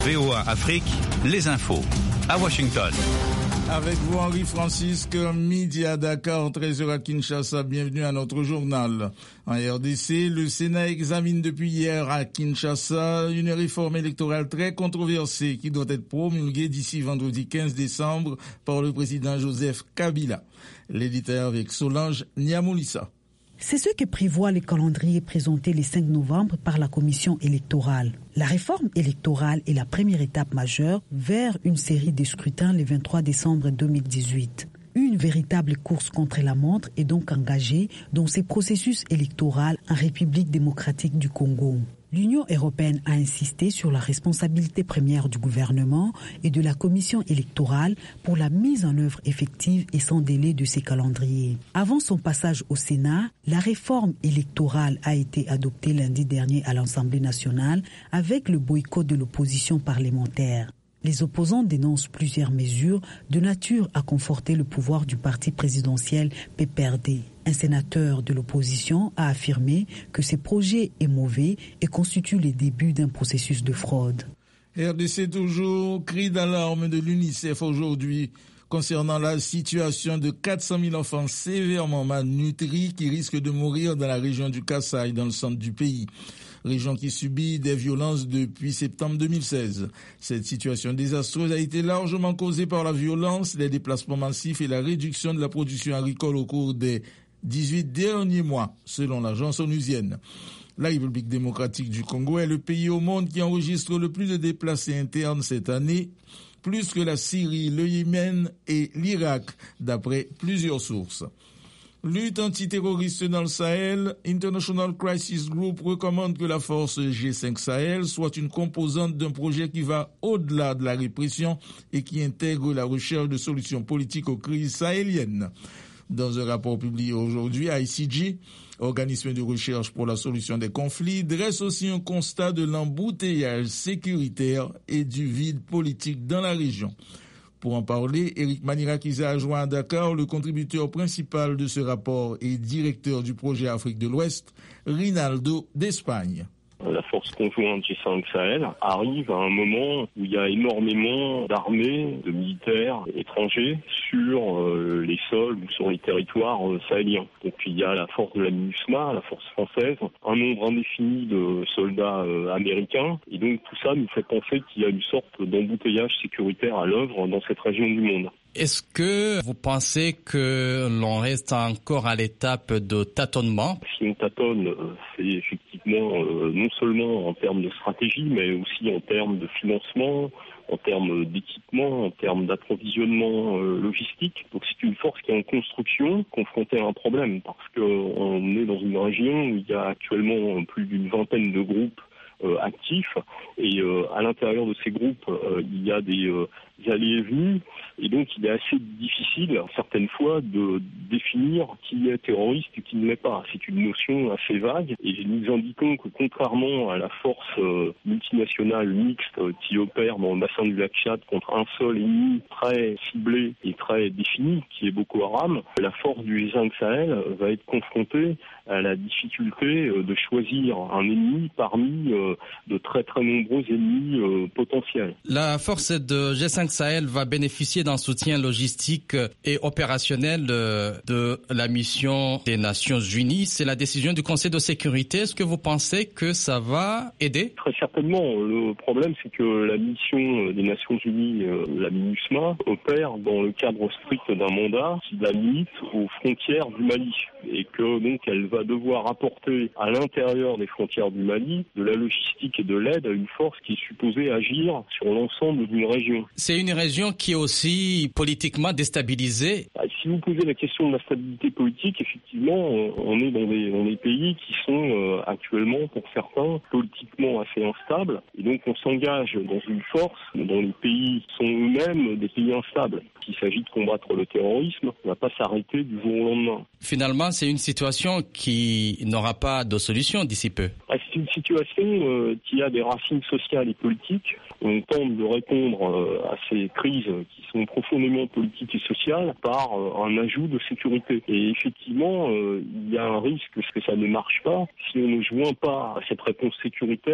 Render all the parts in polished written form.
VOA Afrique, les infos, à Washington. Avec vous, Henri-Francisque, midi à Dakar, 13h à Kinshasa. Bienvenue à notre journal. En RDC, le Sénat examine depuis hier à Kinshasa une réforme électorale très controversée qui doit être promulguée d'ici vendredi 15 décembre par le président Joseph Kabila. L'éditeur avec Solange Niamoulissa. C'est ce que prévoit le calendrier présenté le 5 novembre par la commission électorale. La réforme électorale est la première étape majeure vers une série de scrutins le 23 décembre 2018. Une véritable course contre la montre est donc engagée dans ce processus électoral en République démocratique du Congo. L'Union européenne a insisté sur la responsabilité première du gouvernement et de la commission électorale pour la mise en œuvre effective et sans délai de ces calendriers. Avant son passage au Sénat, la réforme électorale a été adoptée lundi dernier à l'Assemblée nationale avec le boycott de l'opposition parlementaire. Les opposants dénoncent plusieurs mesures de nature à conforter le pouvoir du parti présidentiel PPRD. Un sénateur de l'opposition a affirmé que ce projet est mauvais et constitue le début d'un processus de fraude. RDC toujours, cri d'alarme de l'UNICEF aujourd'hui concernant la situation de 400 000 enfants sévèrement malnutris qui risquent de mourir dans la région du Kasaï, dans le centre du pays. Région qui subit des violences depuis septembre 2016. Cette situation désastreuse a été largement causée par la violence, les déplacements massifs et la réduction de la production agricole au cours des 18 derniers mois, selon l'agence onusienne. La République démocratique du Congo est le pays au monde qui enregistre le plus de déplacés internes cette année, plus que la Syrie, le Yémen et l'Irak, d'après plusieurs sources. Lutte antiterroriste dans le Sahel, International Crisis Group recommande que la force G5 Sahel soit une composante d'un projet qui va au-delà de la répression et qui intègre la recherche de solutions politiques aux crises sahéliennes. Dans un rapport publié aujourd'hui, ICG, organisme de recherche pour la solution des conflits, dresse aussi un constat de l'embouteillage sécuritaire et du vide politique dans la région. Pour en parler, Eric Manirakiza a joint à Dakar le contributeur principal de ce rapport et directeur du projet Afrique de l'Ouest, Rinaldo d'Espagne. La force conjointe G5 Sahel arrive à un moment où il y a énormément d'armées, de militaires étrangers sur les sols ou sur les territoires sahéliens. Donc il y a la force de la MINUSMA, la force française, un nombre indéfini de soldats américains. Et donc tout ça nous fait penser qu'il y a une sorte d'embouteillage sécuritaire à l'œuvre dans cette région du monde. Est-ce que vous pensez que l'on reste encore à l'étape de tâtonnement ? Si on tâtonne, c'est effectivement non seulement en termes de stratégie, mais aussi en termes de financement, en termes d'équipement, en termes d'approvisionnement logistique. Donc c'est une force qui est en construction, confrontée à un problème, parce qu'on est dans une région où il y a actuellement plus d'une vingtaine de groupes actifs, et à l'intérieur de ces groupes, il y a des allées et venues, et donc il est assez difficile, certaines fois, de définir qui est terroriste et qui ne l'est pas. C'est une notion assez vague, et nous indiquons que contrairement à la force multinationale mixte qui opère dans le bassin du lac Tchad contre un seul ennemi très ciblé et très défini, qui est Boko Haram, la force du G5 Sahel va être confrontée à la difficulté de choisir un ennemi parmi de très très nombreux ennemis potentiels. La force de G5 Sahel va bénéficier d'un soutien logistique et opérationnel de la mission des Nations Unies. C'est la décision du Conseil de sécurité. Est-ce que vous pensez que ça va aider ? Très certainement. Le problème, c'est que la mission des Nations Unies, la MINUSMA, opère dans le cadre strict d'un mandat qui la limite aux frontières du Mali, et que donc elle va devoir apporter à l'intérieur des frontières du Mali de la logistique et de l'aide à une force qui est supposée agir sur l'ensemble d'une région. C'est une région qui est aussi politiquement déstabilisée. Si vous posez la question de la stabilité politique, effectivement, on est dans des pays qui sont actuellement, pour certains, politiquement assez instables. Et donc on s'engage dans une force dont les pays sont eux-mêmes des pays instables. S'il s'agit de combattre le terrorisme, on ne va pas s'arrêter du jour au lendemain. Finalement, c'est une situation qui n'aura pas de solution d'ici peu. C'est une situation qui a des racines sociales et politiques. On tente de répondre à ces crises qui sont profondément politiques et sociales par un ajout de sécurité. Et effectivement, il y a un risque que ça ne marche pas. Si on ne joint pas à cette réponse sécuritaire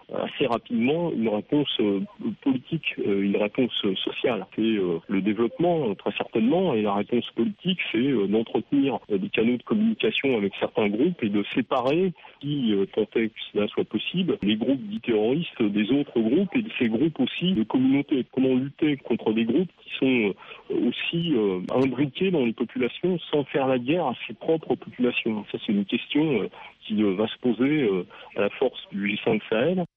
assez rapidement une réponse politique, une réponse sociale. C'est le développement, très certainement, et la réponse politique, c'est d'entretenir des canaux de communication avec certains groupes et de séparer, si tant est que cela soit possible, les groupes dits terroristes des autres groupes et de ces groupes aussi de communautés. Comment lutter contre des groupes qui sont aussi imbriqués dans les populations sans faire la guerre à ses propres populations. Ça, c'est une question qui va se poser à la force du G5 Sahel.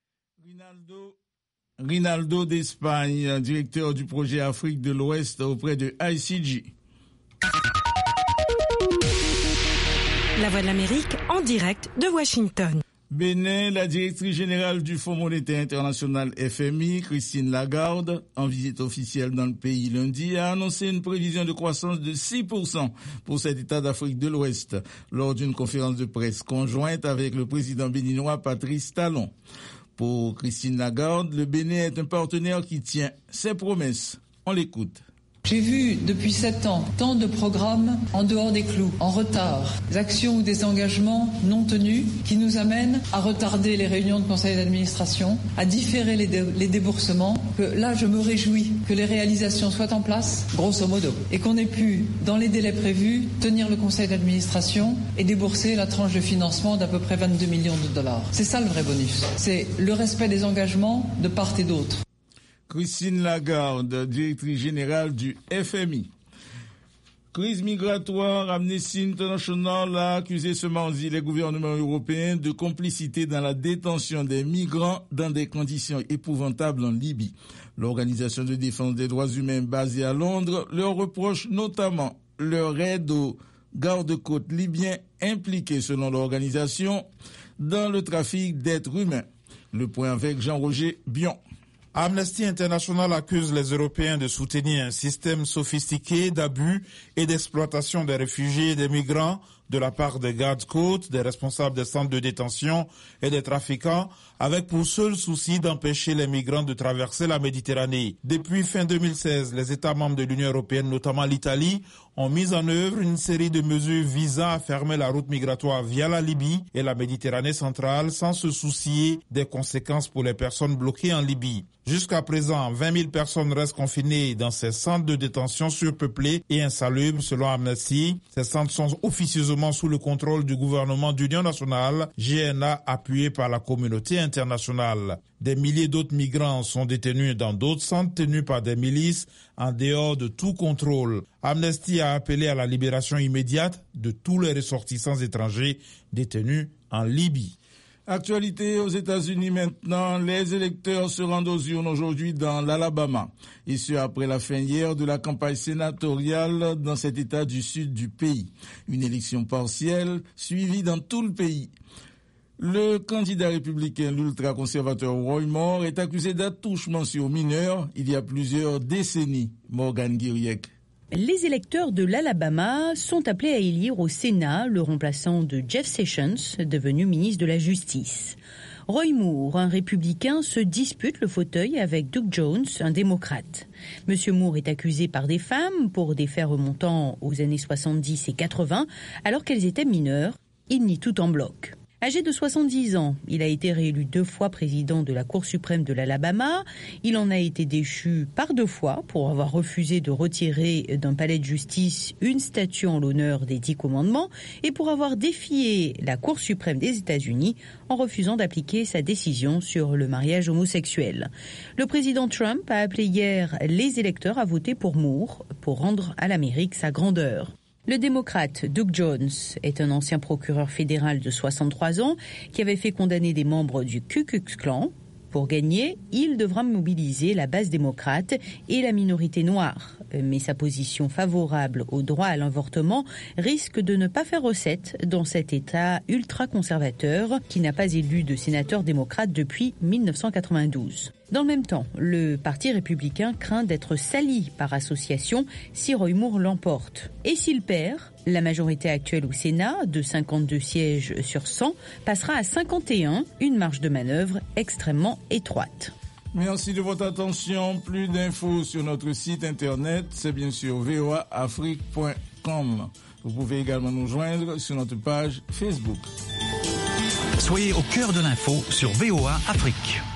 Rinaldo d'Espagne, directeur du projet Afrique de l'Ouest auprès de ICG. La Voix de l'Amérique en direct de Washington. Bénin, la directrice générale du Fonds monétaire international FMI, Christine Lagarde, en visite officielle dans le pays lundi, a annoncé une prévision de croissance de 6% pour cet État d'Afrique de l'Ouest, lors d'une conférence de presse conjointe avec le président béninois Patrice Talon. Pour Christine Lagarde, le Bénin est un partenaire qui tient ses promesses. On l'écoute. J'ai vu depuis 7 ans tant de programmes en dehors des clous, en retard, des actions ou des engagements non tenus qui nous amènent à retarder les réunions de conseil d'administration, à différer les déboursements, que là je me réjouis que les réalisations soient en place, grosso modo, et qu'on ait pu, dans les délais prévus, tenir le conseil d'administration et débourser la tranche de financement d'à peu près 22 millions de dollars. C'est ça le vrai bonus, c'est le respect des engagements de part et d'autre. Christine Lagarde, directrice générale du FMI. Crise migratoire, Amnesty International a accusé ce mardi les gouvernements européens de complicité dans la détention des migrants dans des conditions épouvantables en Libye. L'organisation de défense des droits humains basée à Londres leur reproche notamment leur aide aux gardes-côtes libyens impliqués, selon l'organisation, dans le trafic d'êtres humains. Le point avec Jean-Roger Bion. Amnesty International accuse les Européens de soutenir un système sophistiqué d'abus et d'exploitation des réfugiés et des migrants de la part des gardes-côtes, des responsables des centres de détention et des trafiquants, avec pour seul souci d'empêcher les migrants de traverser la Méditerranée. Depuis fin 2016, les États membres de l'Union européenne, notamment l'Italie, ont mis en œuvre une série de mesures visant à fermer la route migratoire via la Libye et la Méditerranée centrale sans se soucier des conséquences pour les personnes bloquées en Libye. Jusqu'à présent, 20 000 personnes restent confinées dans ces centres de détention surpeuplés et insalubres, selon Amnesty. Ces centres sont officieusement sous le contrôle du gouvernement d'union nationale, GNA, appuyé par la communauté internationale. Des milliers d'autres migrants sont détenus dans d'autres centres tenus par des milices en dehors de tout contrôle. Amnesty a appelé à la libération immédiate de tous les ressortissants étrangers détenus en Libye. Actualité aux États-Unis maintenant, les électeurs se rendent aux urnes aujourd'hui dans l'Alabama, et ce après la fin hier de la campagne sénatoriale dans cet État du sud du pays. Une élection partielle suivie dans tout le pays. Le candidat républicain, l'ultra-conservateur Roy Moore, est accusé d'attouchement sur mineurs il y a plusieurs décennies. Morgan Guiriec. Les électeurs de l'Alabama sont appelés à élire au Sénat le remplaçant de Jeff Sessions, devenu ministre de la Justice. Roy Moore, un républicain, se dispute le fauteuil avec Doug Jones, un démocrate. Monsieur Moore est accusé par des femmes pour des faits remontant aux années 70 et 80, alors qu'elles étaient mineures. Il nie tout en bloc. Âgé de 70 ans, il a été réélu 2 fois président de la Cour suprême de l'Alabama. Il en a été déchu par 2 fois pour avoir refusé de retirer d'un palais de justice une statue en l'honneur des 10 commandements et pour avoir défié la Cour suprême des États-Unis en refusant d'appliquer sa décision sur le mariage homosexuel. Le président Trump a appelé hier les électeurs à voter pour Moore pour rendre à l'Amérique sa grandeur. Le démocrate Doug Jones est un ancien procureur fédéral de 63 ans qui avait fait condamner des membres du Ku Klux Klan. Pour gagner, il devra mobiliser la base démocrate et la minorité noire. Mais sa position favorable au droit à l'avortement risque de ne pas faire recette dans cet État ultra-conservateur qui n'a pas élu de sénateur démocrate depuis 1992. Dans le même temps, le Parti républicain craint d'être sali par association si Roy Moore l'emporte. Et s'il perd, la majorité actuelle au Sénat, de 52 sièges sur 100, passera à 51, une marge de manœuvre extrêmement étroite. Merci de votre attention. Plus d'infos sur notre site internet, c'est bien sûr voaafrique.com. Vous pouvez également nous joindre sur notre page Facebook. Soyez au cœur de l'info sur VOA Afrique.